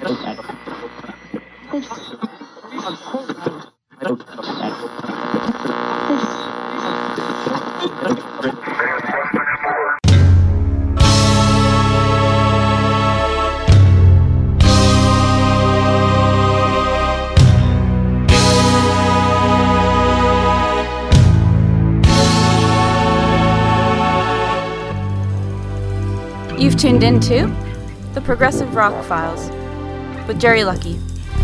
You've tuned into The Progressive Rock Files with Jerry Lucky.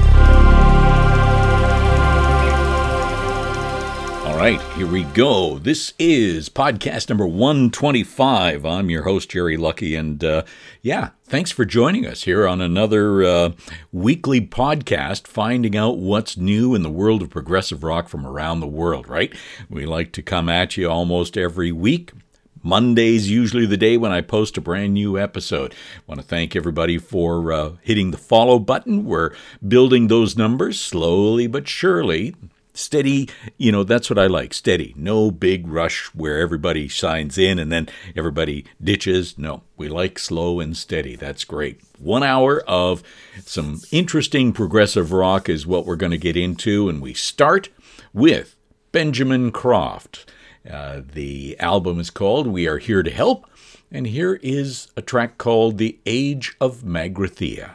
All right, here we go. This is podcast number 125. I'm your host, Jerry Lucky, and thanks for joining us here on another weekly podcast, finding out what's new in the world of progressive rock from around the world, right? We like to come at you almost every week. Monday's usually the day when I post a brand new episode. I want to thank everybody for hitting the follow button. We're building those numbers slowly but surely. Steady, that's what I like. Steady. No big rush where everybody signs in and then everybody ditches. No, we like slow and steady. That's great. 1 hour of some interesting progressive rock is what we're going to get into. And we start with Benjamin Croft. The album is called We Are Here to Help, and here is a track called The Age of Magrathea.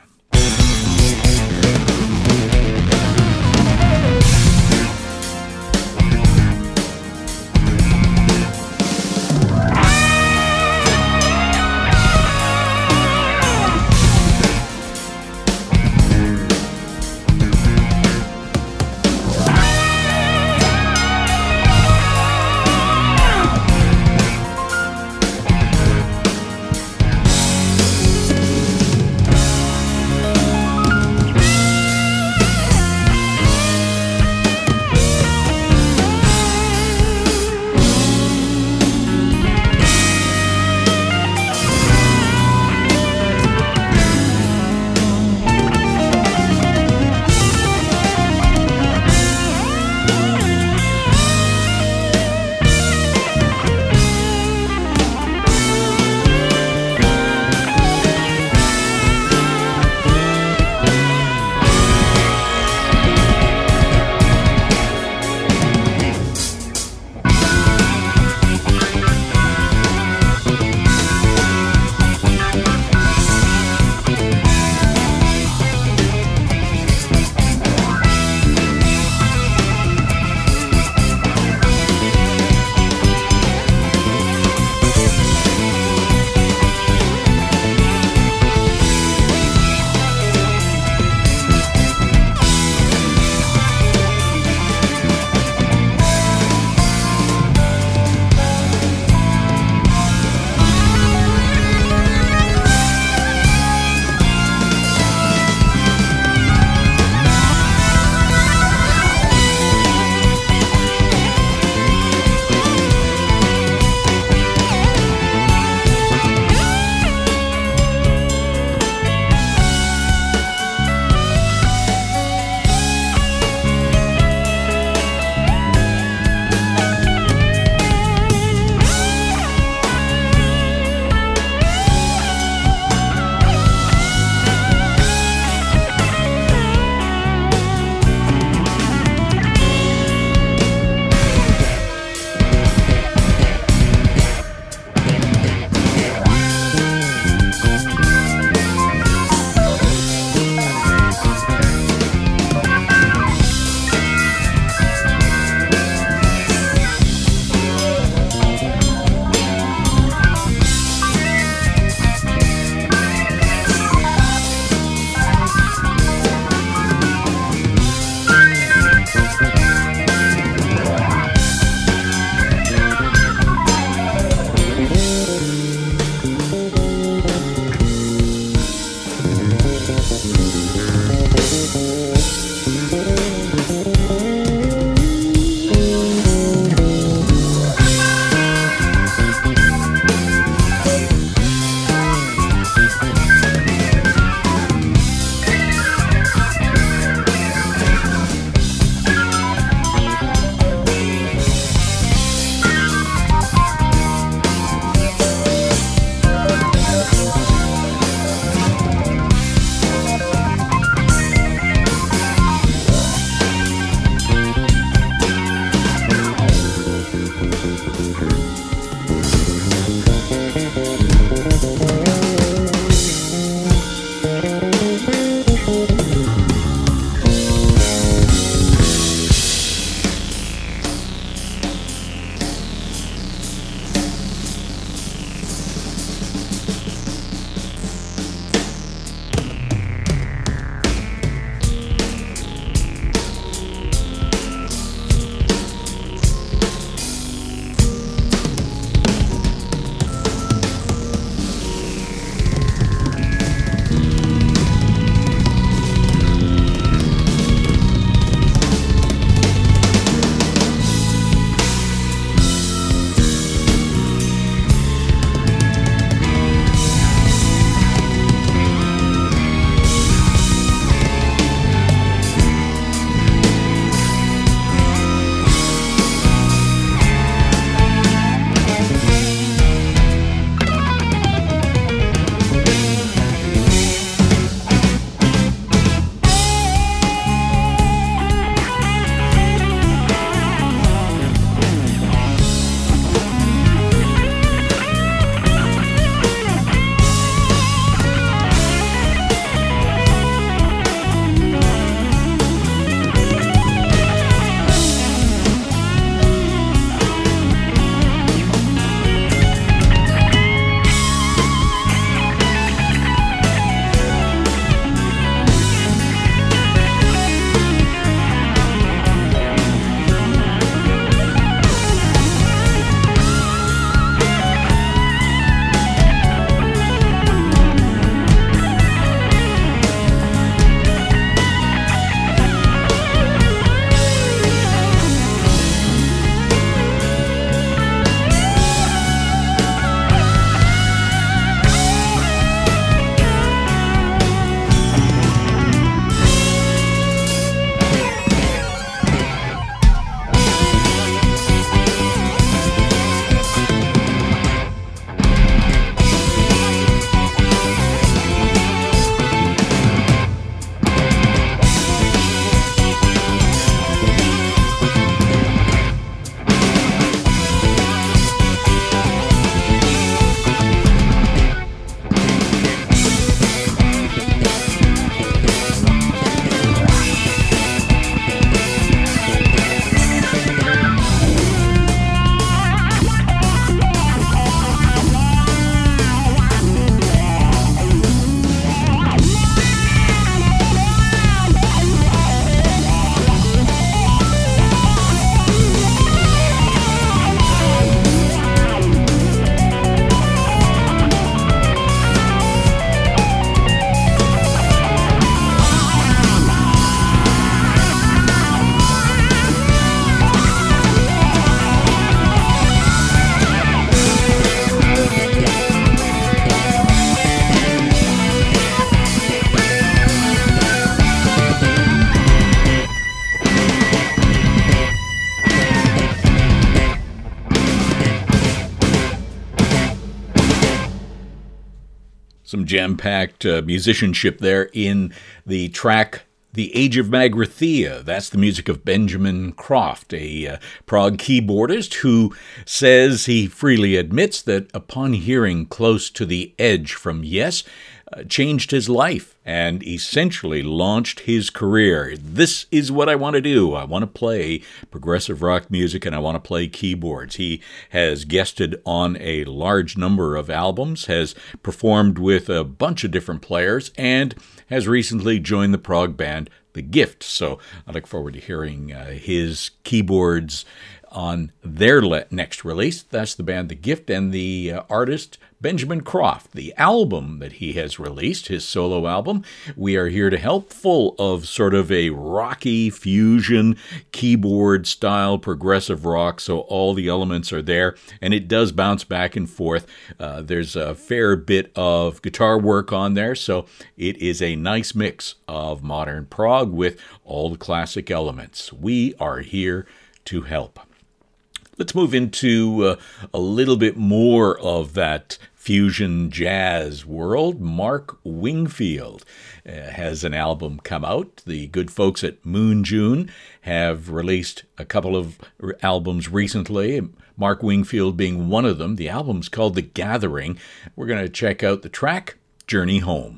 some jam-packed musicianship there in the track The Age of Magrathea. That's the music of Benjamin Croft, a Prague keyboardist who says he freely admits that upon hearing Close to the Edge from Yes, changed his life and essentially launched his career. This is what I want to do. I want to play progressive rock music and I want to play keyboards. He has guested on a large number of albums, has performed with a bunch of different players, and has recently joined the Prague band The Gift. So I look forward to hearing his keyboards on their next release. That's the band The Gift and the artist Benjamin Croft. The album that he has released, his solo album, We Are Here to Help, full of sort of a rocky fusion keyboard style progressive rock, so all the elements are there, and it does bounce back and forth. There's a fair bit of guitar work on there, so it is a nice mix of modern prog with all the classic elements. We are here to help. Let's move into a little bit more of that fusion jazz world. Mark Wingfield has an album come out. The good folks at Moon June have released a couple of albums recently, Mark Wingfield being one of them. The album's called The Gathering. We're going to check out the track, Journey Home.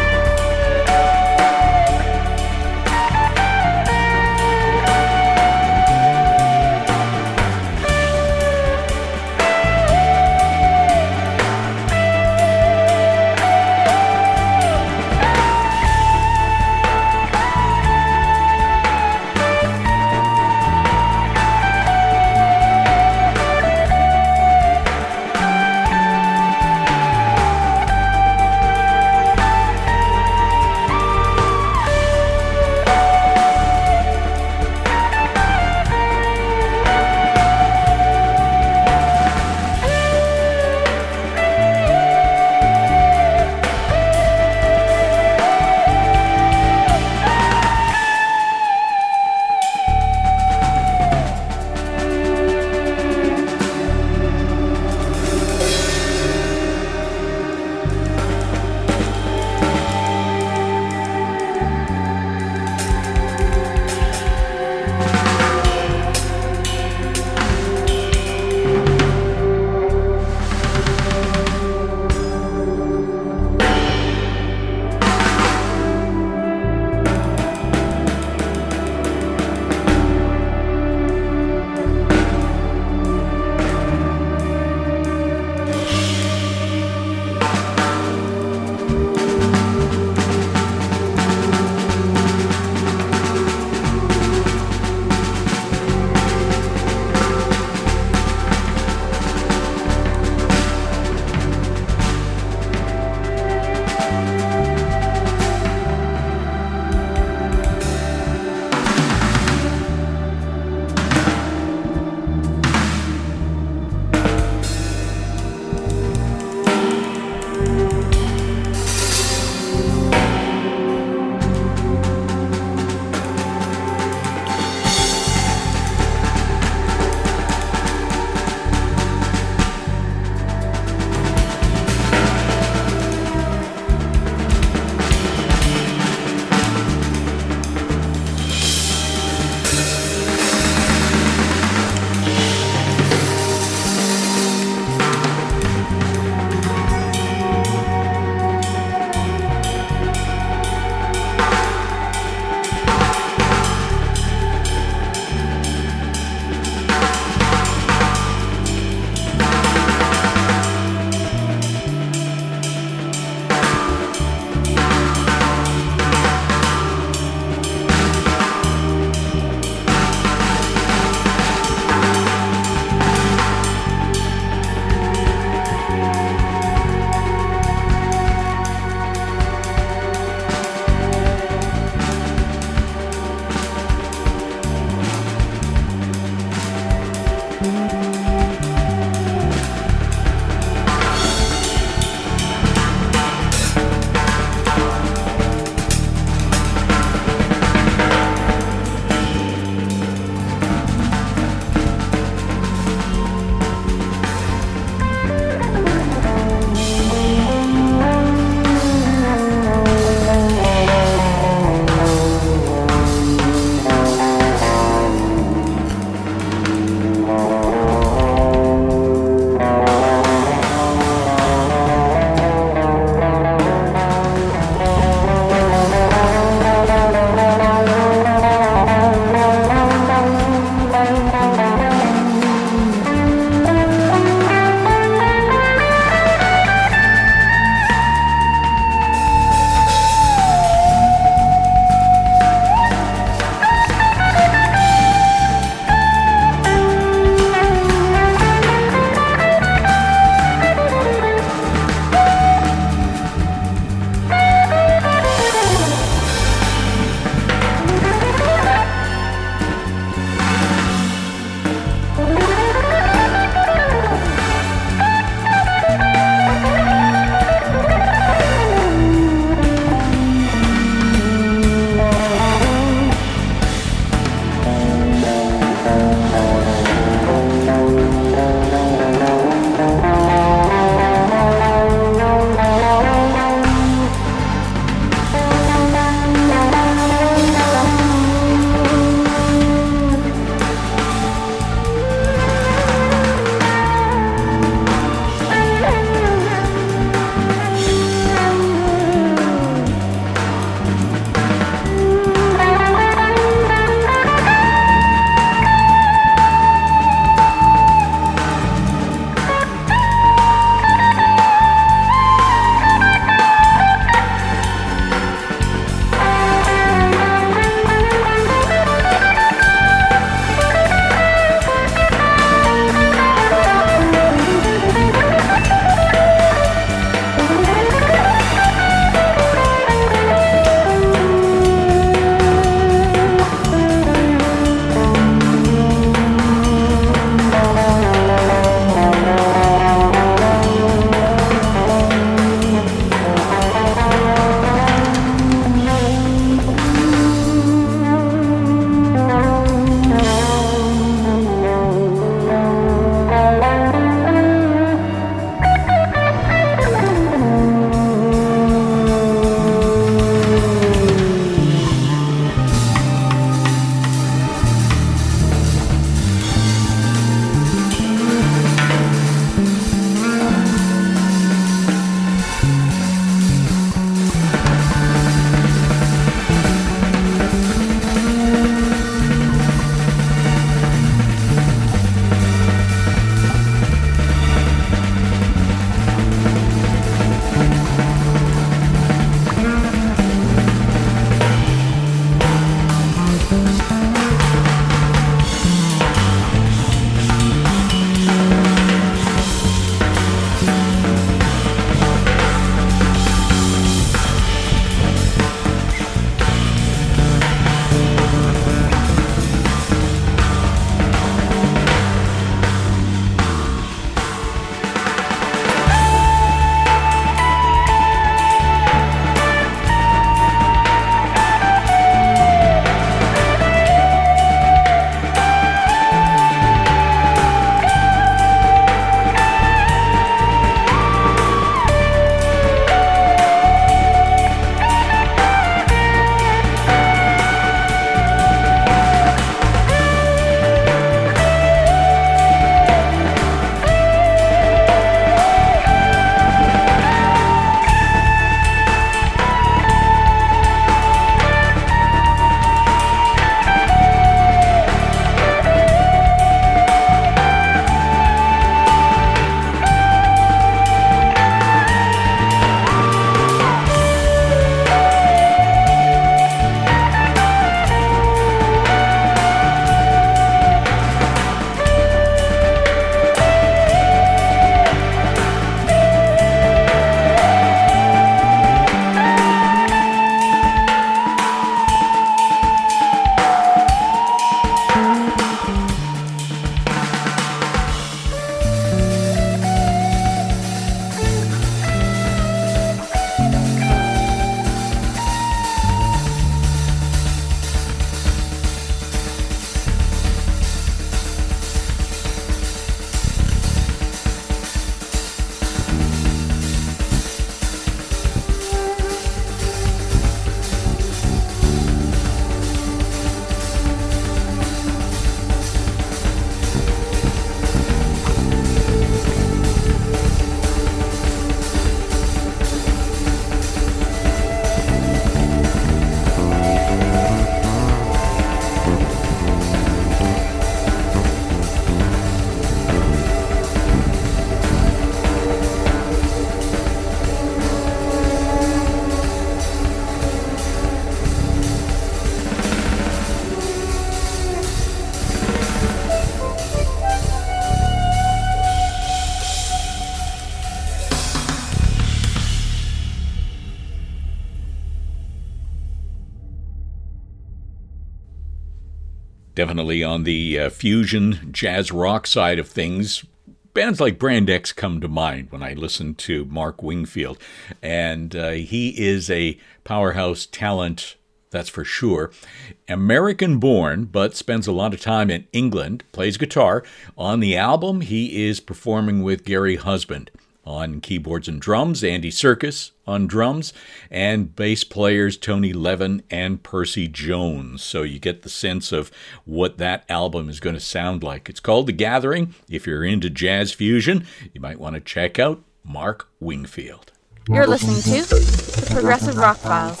Definitely on the fusion jazz rock side of things. Bands like Brand X come to mind when I listen to Mark Wingfield. And he is a powerhouse talent, that's for sure. American-born, but spends a lot of time in England, plays guitar. On the album, he is performing with Gary Husband. On keyboards and drums, Andy Serkis on drums, and bass players Tony Levin and Percy Jones. So you get the sense of what that album is going to sound like. It's called The Gathering. If you're into jazz fusion, you might want to check out Mark Wingfield. You're listening to the Progressive Rock Files.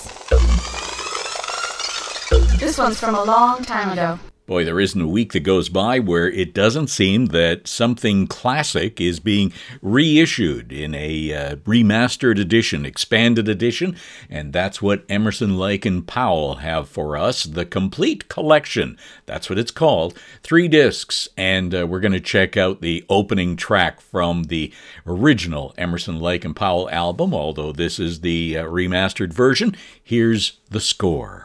This one's from a long time ago. Boy, there isn't a week that goes by where it doesn't seem that something classic is being reissued in a remastered edition, expanded edition, and that's what Emerson, Lake and Powell have for us, the complete collection. That's what it's called. 3 discs, and we're going to check out the opening track from the original Emerson, Lake and Powell album, although this is the remastered version. Here's the score.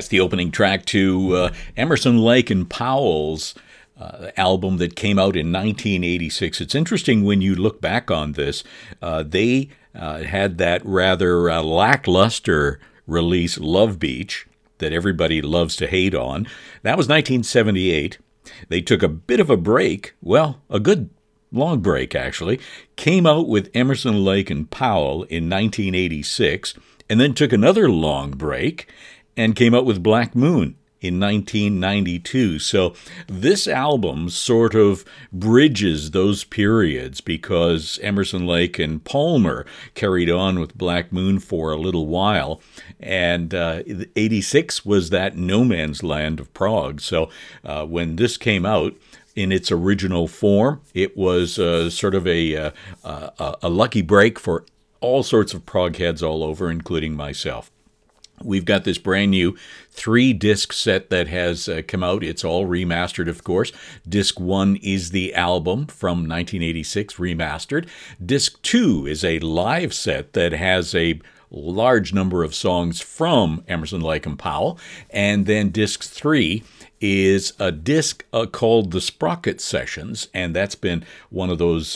the opening track to Emerson, Lake and Powell's album that came out in 1986. It's interesting when you look back on this. They had that rather lackluster release, Love Beach, that everybody loves to hate on. That was 1978. They took a bit of a break, well, a good long break actually, came out with Emerson, Lake and Powell in 1986, and then took another long break and came out with Black Moon in 1992. So this album sort of bridges those periods because Emerson, Lake and Palmer carried on with Black Moon for a little while, and 86 was that no man's land of prog. So when this came out in its original form, it was sort of a lucky break for all sorts of prog heads all over, including myself. We've got this brand new 3-disc set that has come out. It's all remastered, of course. Disc 1 is the album from 1986, remastered. Disc 2 is a live set that has a large number of songs from Emerson, Lake and Powell. And then Disc 3 is a disc called the Sprocket Sessions, and that's been one of those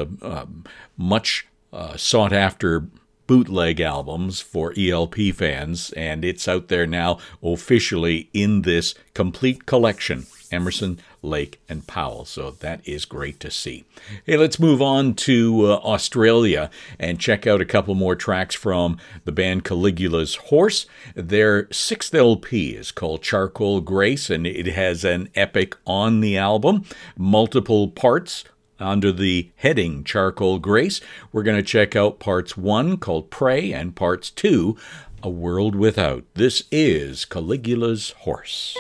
much sought-after bootleg albums for ELP fans, and it's out there now officially in this complete collection, Emerson, Lake and Powell. So that is great to see. Hey, let's move on to Australia and check out a couple more tracks from the band Caligula's Horse. Their 6th LP is called Charcoal Grace, and it has an epic on the album, multiple parts under the heading Charcoal Grace. We're going to check out parts 1 called Pray and parts 2, A World Without. This is Caligula's Horse.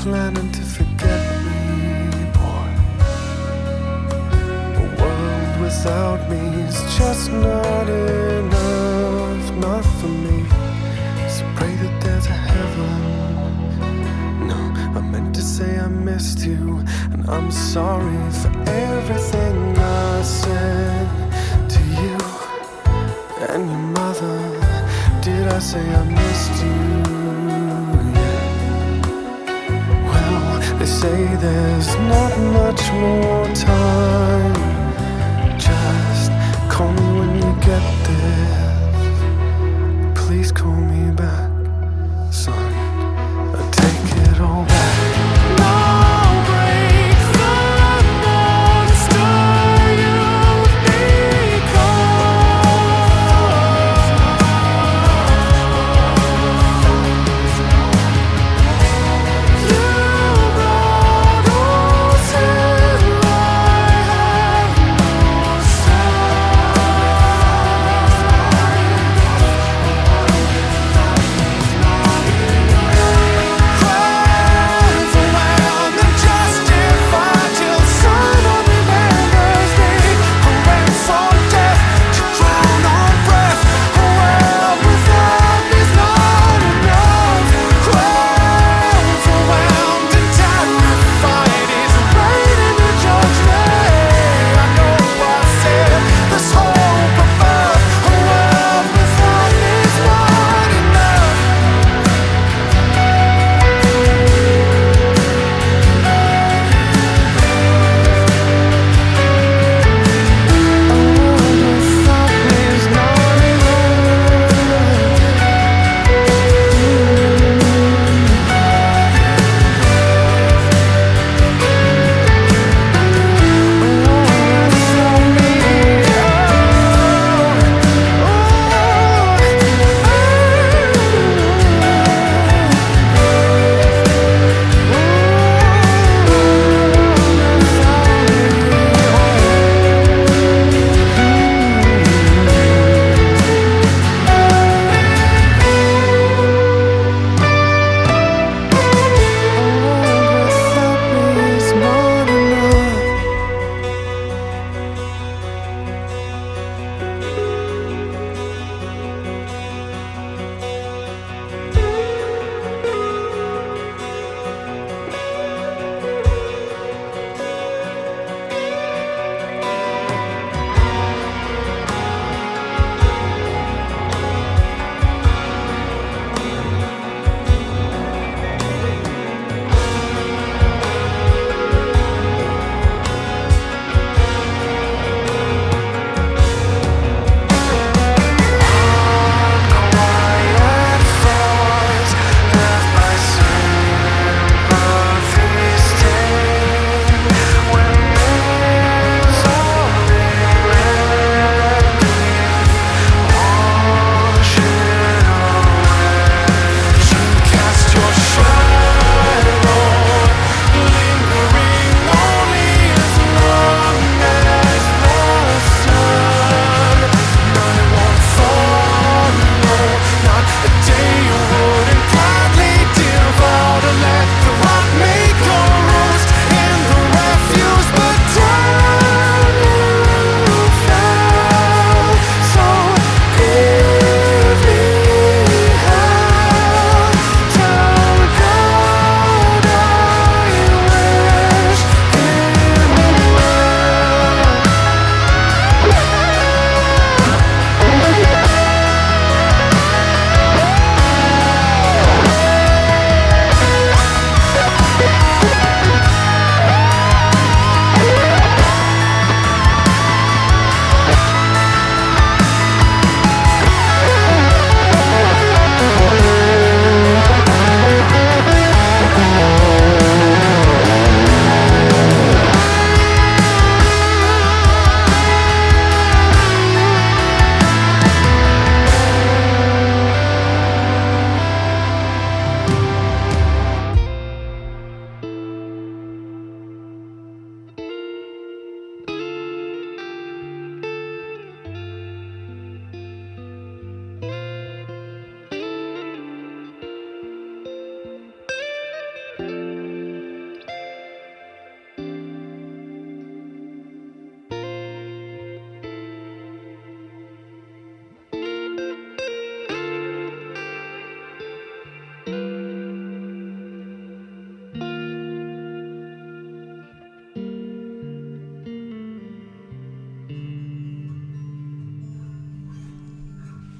planning to forget me, boy. A world without me is just not enough, not for me. So pray that there's a heaven. No, I meant to say I missed you, and I'm sorry for everything I said to you and your mother. Did I say I missed you? They say there's not much more time. Just call me when you get there. Please call me back, son. I take it all back.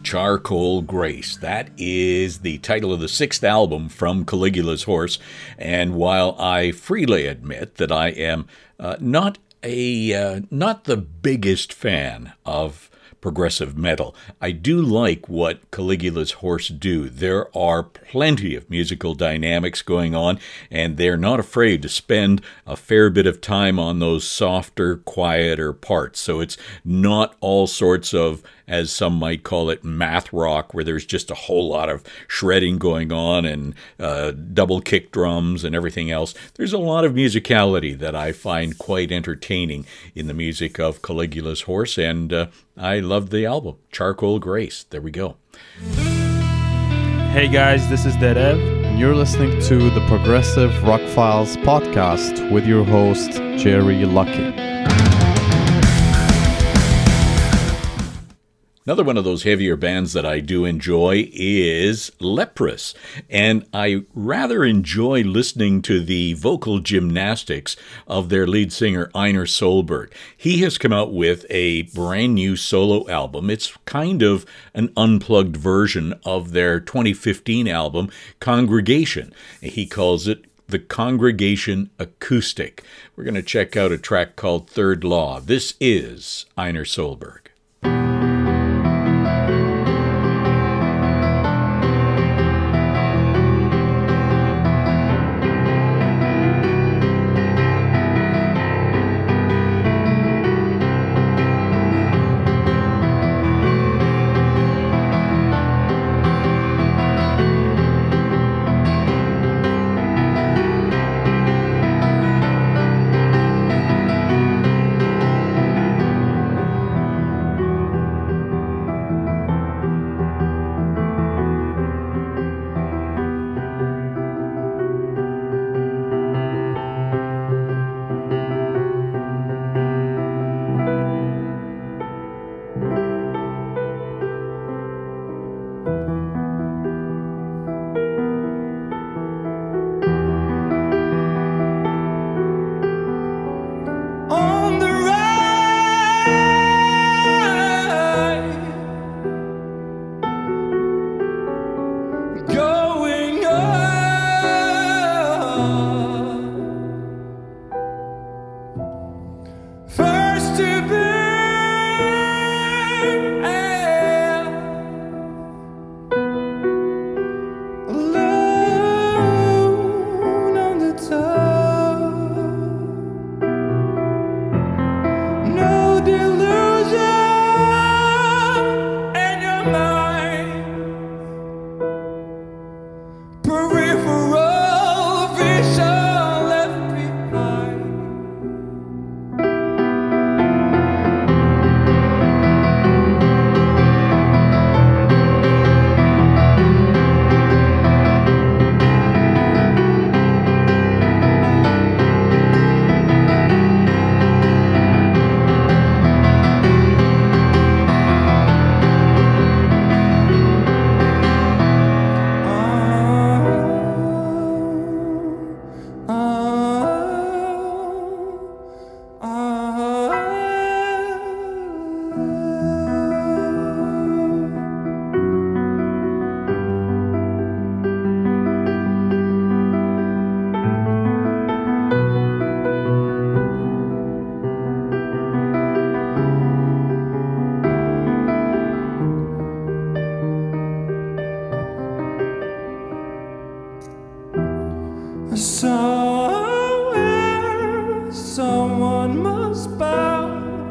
Charcoal Grace. That is the title of the 6th album from Caligula's Horse. And while I freely admit that I am not the biggest fan of progressive metal, I do like what Caligula's Horse do. There are plenty of musical dynamics going on, and they're not afraid to spend a fair bit of time on those softer, quieter parts. So it's not all sorts of, as some might call it, math rock, where there's just a whole lot of shredding going on and double kick drums and everything else. There's a lot of musicality that I find quite entertaining in the music of Caligula's Horse, and I loved the album, Charcoal Grace. There we go. Hey guys, this is Dead Ev, and you're listening to the Progressive Rock Files podcast with your host, Jerry Lucky. Another one of those heavier bands that I do enjoy is Leprous, and I rather enjoy listening to the vocal gymnastics of their lead singer, Einar Solberg. He has come out with a brand new solo album. It's kind of an unplugged version of their 2015 album, Congregation. He calls it the Congregation Acoustic. We're going to check out a track called Third Law. This is Einar Solberg. Somewhere, someone must bow,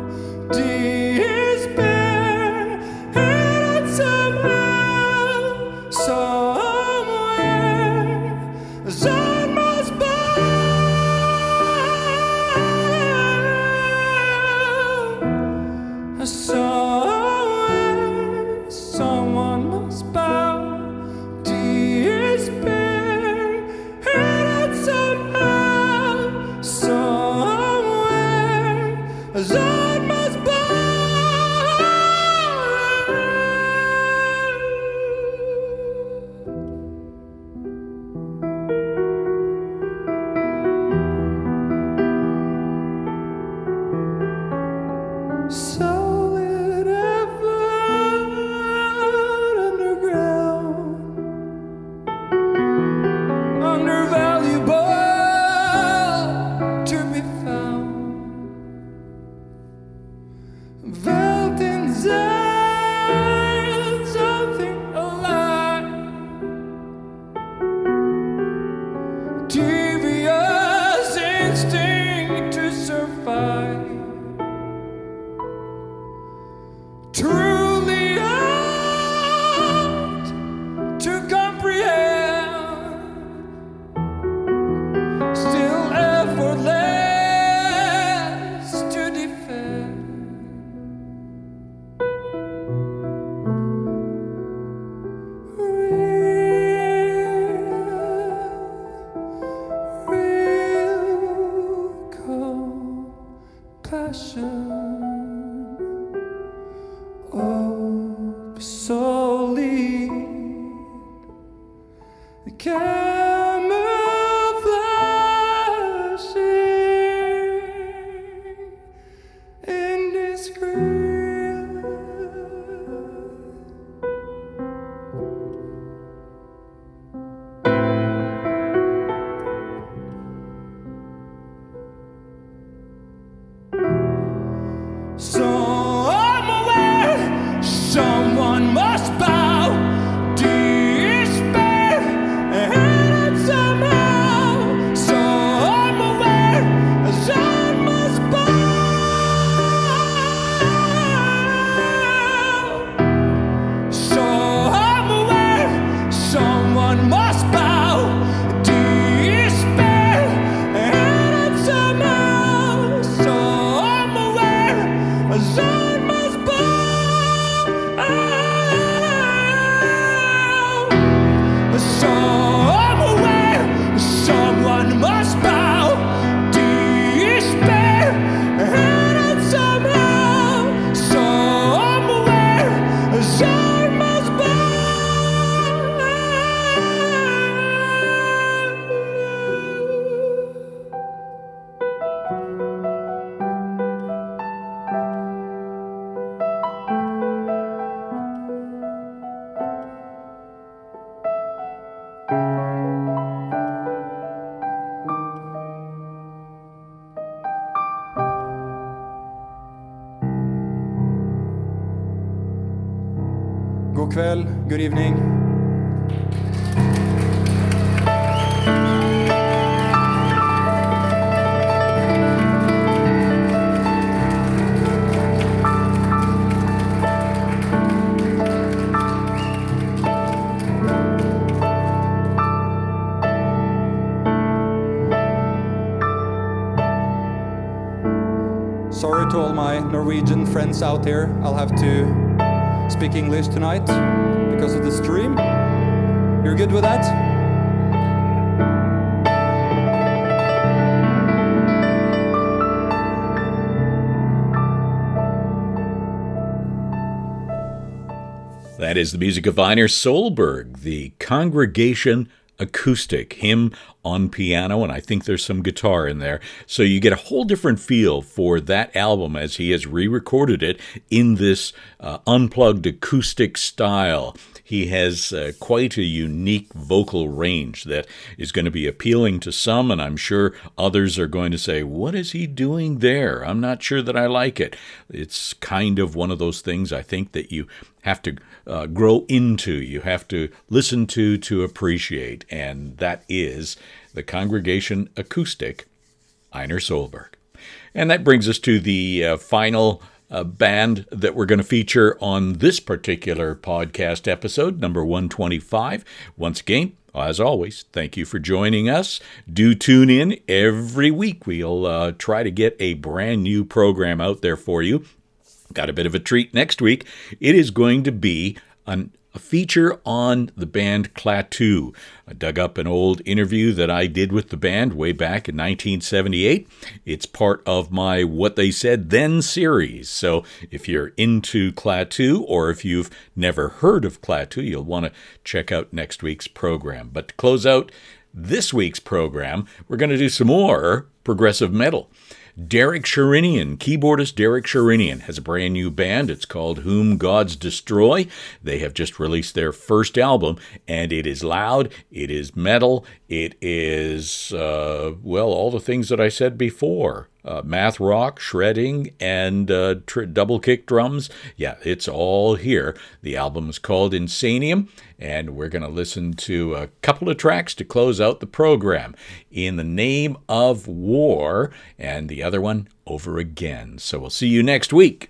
despair, and somehow, somewhere, someone must bow. Somewhere, someone must bow, despair. Somewhere God kväll, good evening. Sorry to all my Norwegian friends out there. I'll have to speak English tonight because of the stream. You're good with that? That is the music of Einar Solberg, the Congregation Acoustic, him on piano, and I think there's some guitar in there. So you get a whole different feel for that album as he has re-recorded it in this unplugged acoustic style. He has quite a unique vocal range that is going to be appealing to some, and I'm sure others are going to say, what is he doing there? I'm not sure that I like it. It's kind of one of those things I think that you have to grow into, you have to listen to appreciate, and that is the Congregation Acoustic, Einar Solberg. And that brings us to the final band that we're going to feature on this particular podcast episode, number 125. Once again, as always, thank you for joining us. Do tune in every week. We'll try to get a brand new program out there for you. Got a bit of a treat next week. It is going to be a feature on the band Klaatu. I dug up an old interview that I did with the band way back in 1978. It's part of my What They Said Then series. So if you're into Klaatu, or if you've never heard of Klaatu, you'll want to check out next week's program. But to close out this week's program, we're going to do some more progressive metal. Derek Sherinian, keyboardist Derek Sherinian, has a brand new band. It's called Whom Gods Destroy. They have just released their first album, and it is loud, it is metal, it is, all the things that I said before. Math rock, shredding, and double kick drums. Yeah, it's all here. The album is called Insanium, and we're going to listen to a couple of tracks to close out the program. In the Name of War, and the other one, Over Again. So we'll see you next week.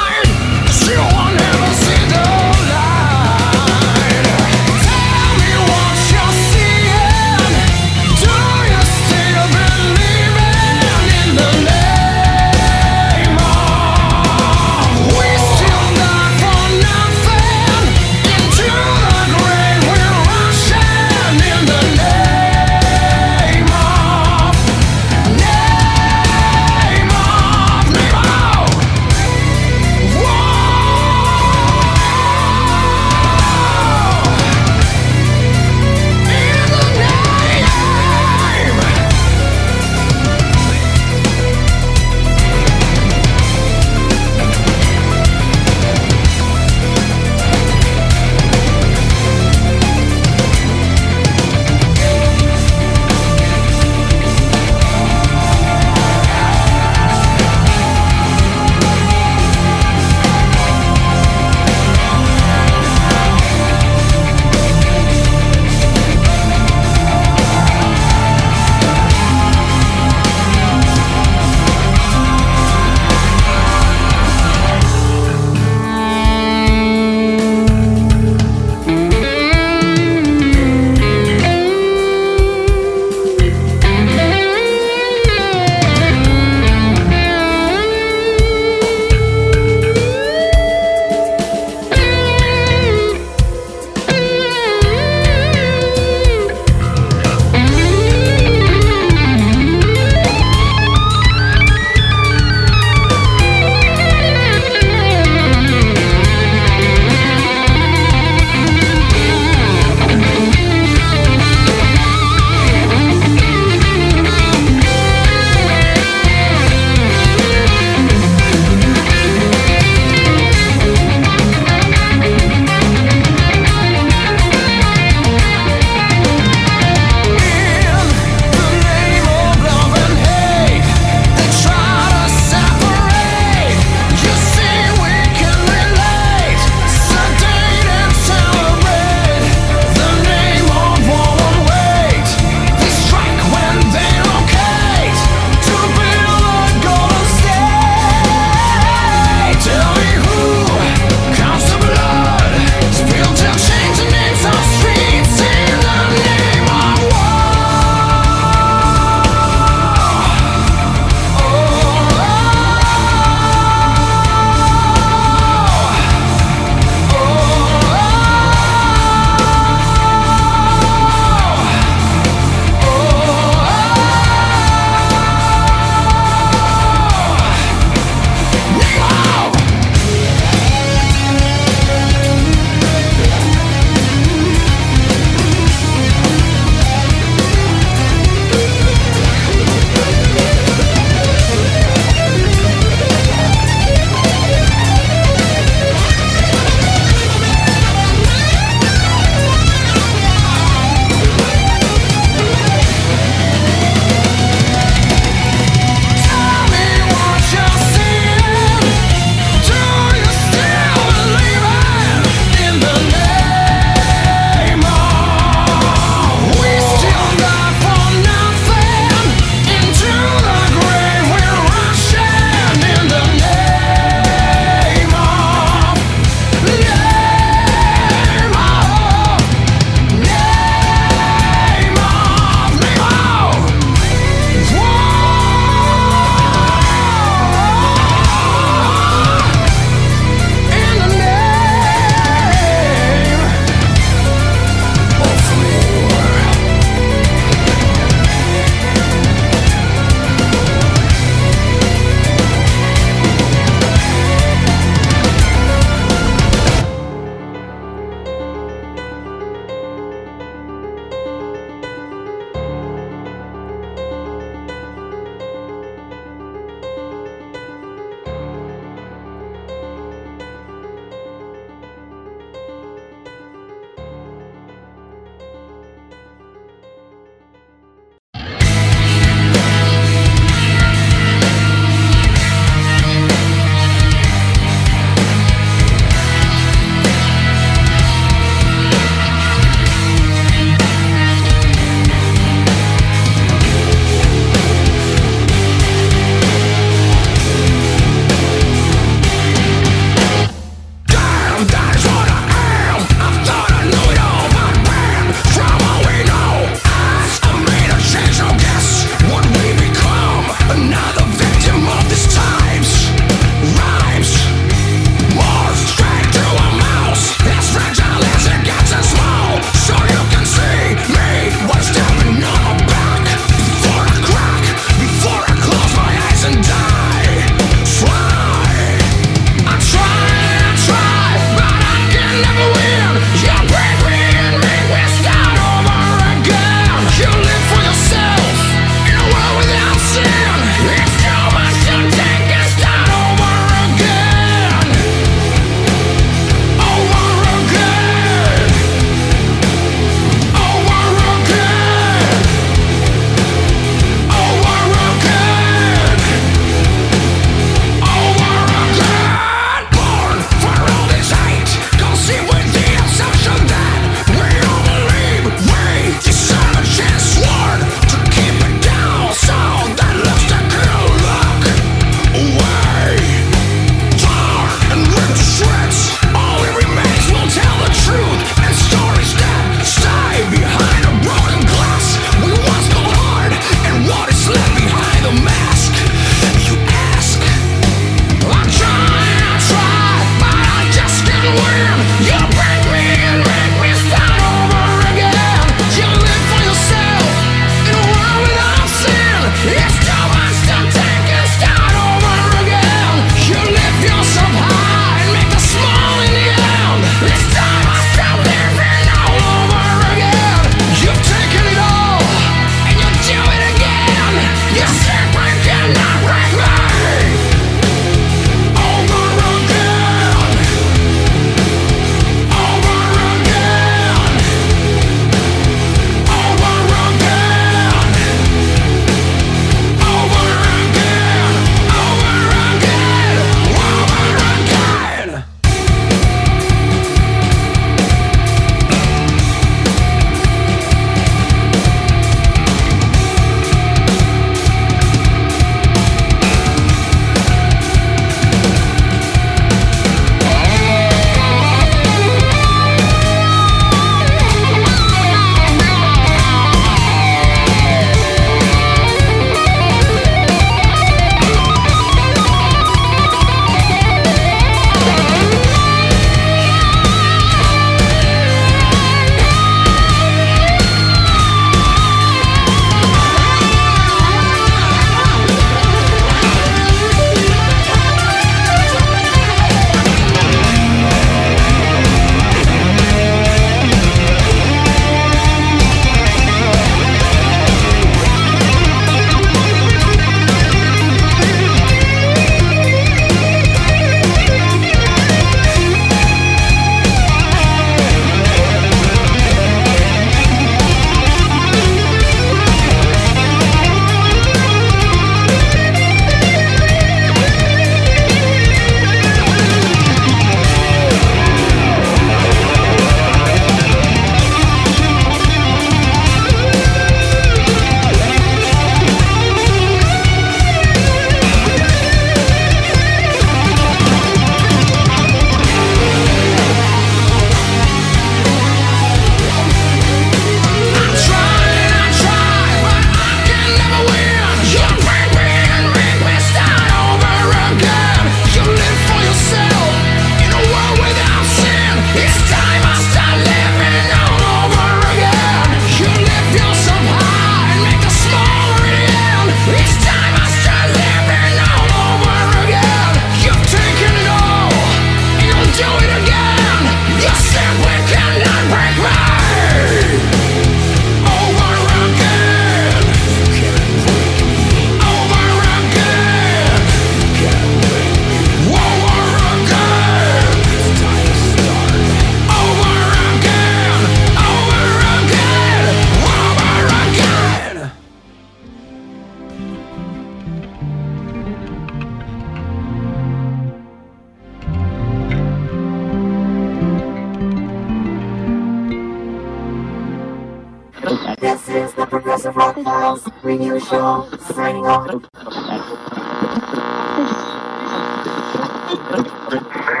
This is the Progressive Rock Files review show, signing off.